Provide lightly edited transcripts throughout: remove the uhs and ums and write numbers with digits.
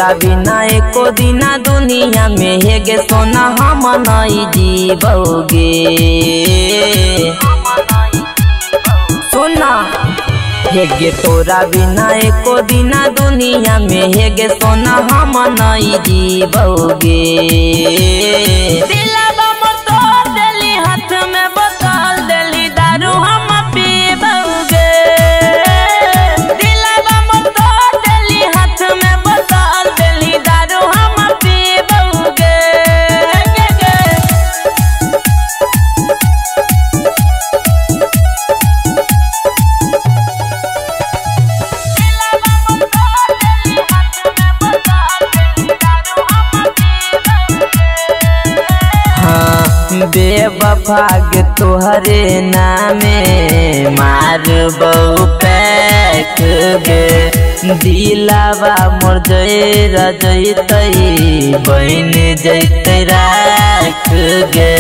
तोरा बिना एको दिना दुनिया में है गे सोना हम नहीं जीवोगे। सोना है गे तोरा बिना एको दिना दुनिया में है गे सोना हम नहीं जीवोगे। दिलवा में तोड़ देली हाथ में बोतल देली दारू हम पीबोगे। दिलवा में तोड़ देली हाथ में बोतल देली दारू हम पीबोगे। बेवफा के तोहरे नामे मारबो पैक गे। दिलावा मोर जैतै बन जैतै राख गे।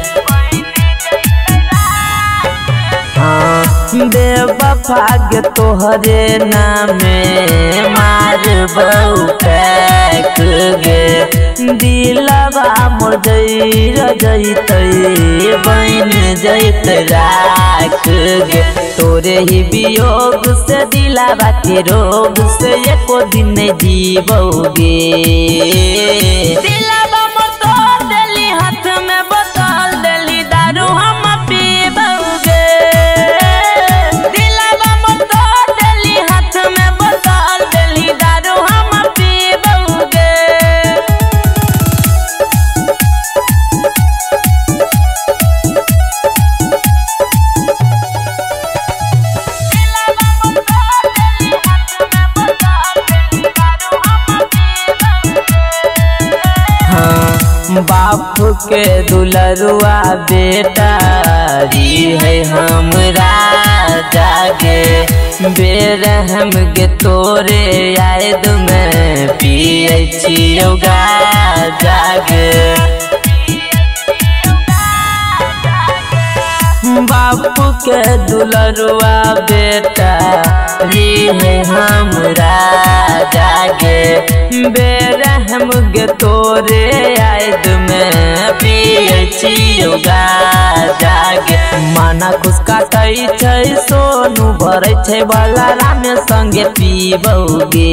बेवफा के तोहरे नामे मारबो पैक गे। दिलवा मोर जैतै बन जैतै राख गे। तोरे ही वियोग से दिलवा के रोग से एको दिन नहीं जीवोगे। दिलवा मोर तोड़ देली हाथ में बोतल देली दारू हम पीबोगे। दिलवा मोर तोड़ देली हाथ में बोतल देली दारू हम पीबोगे। बाप के दुलरुआ बेटा री है हमरा जागे। बेरहम के तोरे याद में पिए छियौ जागे। बाप के दुलरुआ बेटा री है हमरा जागे। बेरहम गे तोरे याद में पिए छियौ जागे। माना खुश काटै छै सोनू भरै छै बलाराम संगे पीबोगे।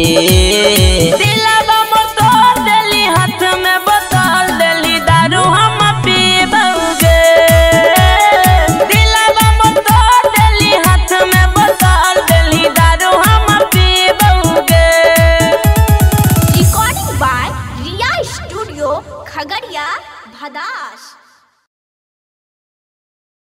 दिलवा मोर तोड़ देली हाथ में बोतल देली दारू हम पीबोगे। दिलवा मोर तोड़ देली हाथ में बोतल देली दारू हम पीबोगे। Recording by Riya studio Khagaria Bhadas.